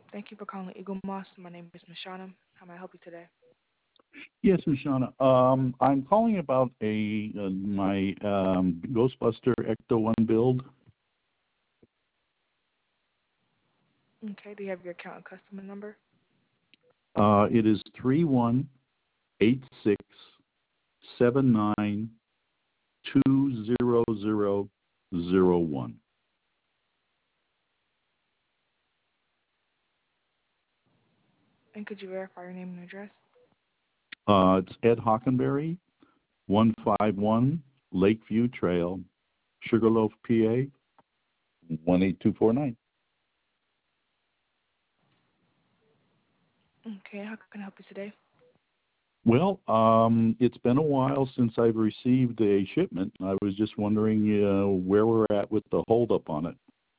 Thank you for calling Eagle Moss. My name is Mashana. How may I help you today? Yes, Ms. Shauna. I'm calling about my Ghostbuster Ecto One build. Okay, do you have your account and customer number? It is 318679200001. And could you verify your name and address? It's Ed Hockenberry, 151 Lakeview Trail, Sugarloaf, PA 18249. Okay, how can I help you today? Well, it's been a while since I've received a shipment. I was just wondering where we're at with the holdup on it.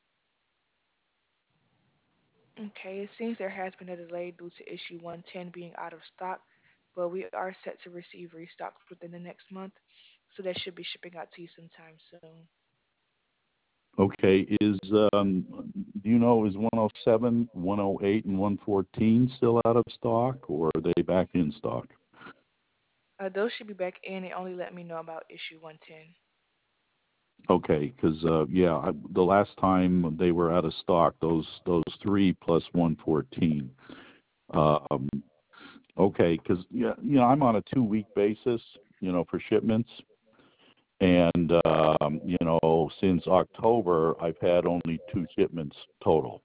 Okay, it seems there has been a delay due to issue 110 being out of stock, but we are set to receive restocks within the next month, so that should be shipping out to you sometime soon. Okay, do you know, is 107, 108, and 114 still out of stock, or are they back in stock? Those should be back in. They only let me know about issue 110. Okay, because the last time they were out of stock, those three plus 114. Um, okay, because I'm on a 2-week basis, for shipments, and since October I've had only 2 shipments total.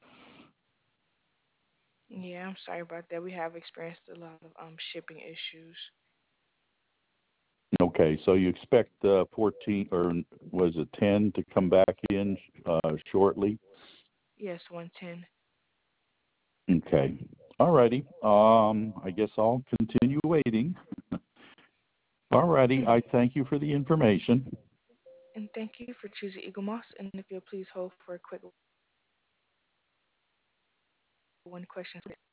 Yeah, I'm sorry about that. We have experienced a lot of shipping issues. Okay, so you expect 14 or was it 10 to come back in shortly? Yes, 110. Okay, all righty. I guess I'll continue waiting. All righty, I thank you for the information. And thank you for choosing Eagle Moss. And if you'll please hold for a quick one question.